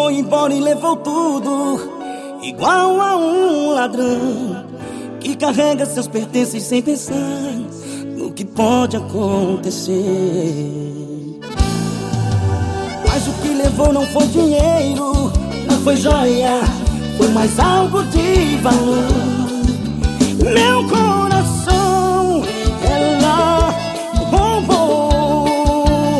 foi embora e levou tudo, igual a um ladrão que carrega seus pertences sem pensar no que pode acontecer. Mas o que levou não foi dinheiro, não foi joia, foi mais algo de valor. Meu coração ela roubou.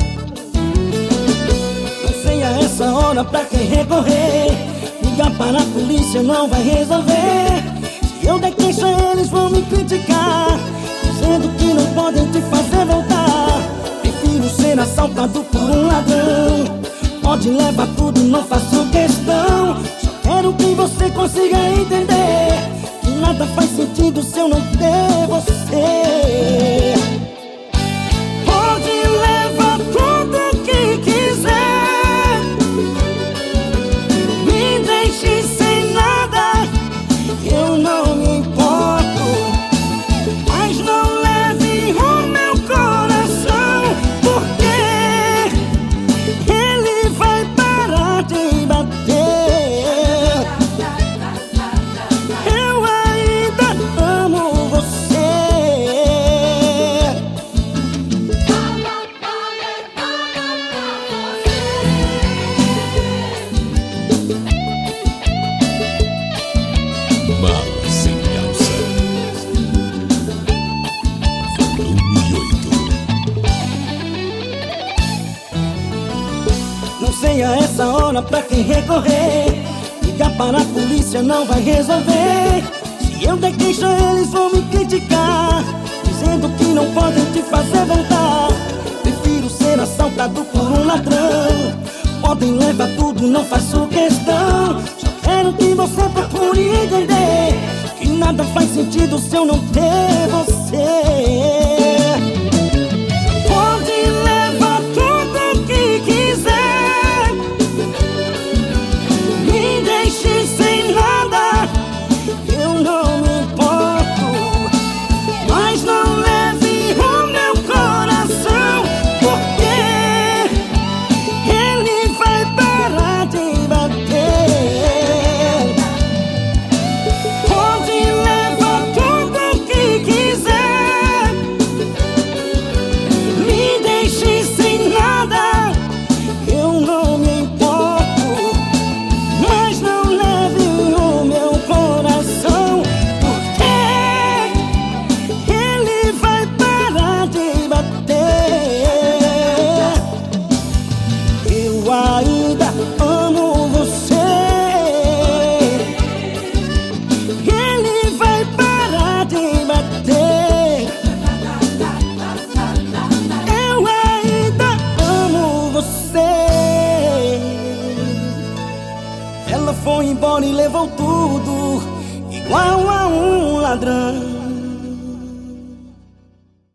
Não sei a essa hora pra quem recorrer, ligar para a polícia não vai resolver. Se eu der queixa eles vão me criticar, dizendo que não podem te fazer voltar. Prefiro ser assaltado por um ladrão, pode levar tudo, não faço questão. Só quero que você consiga entender que nada faz sentido se eu não ter você. Pode levar tudo que quiser, me deixe sem nada, eu não me importo. Mas não leve o meu coração, porque ele vai parar de bater. Eu ainda amo você. Mala sem alça. Volume 8. Não sei a essa hora pra quem recorrer, ligar para a polícia não vai resolver. Se eu der queixa eles vão me criticar, dizendo que não podem te fazer voltar. Prefiro ser assaltado por um ladrão, podem levar tudo, não faço questão. Só quero que você procure entender que nada faz sentido se eu não ter você. Pode levar tudo que quiser, me deixe sem nada, eu não me importo. Mas não leve o meu coração, porque ele vai parar de bater. Pode levar tudo que quiser, me deixe sem nada, eu não me importo. Mas não leve o meu coração, porque ele vai parar de bater. Eu ainda amo você. Ele vai parar de bater. Eu ainda amo você. Ela foi embora e levou tudo, igual a um ladrão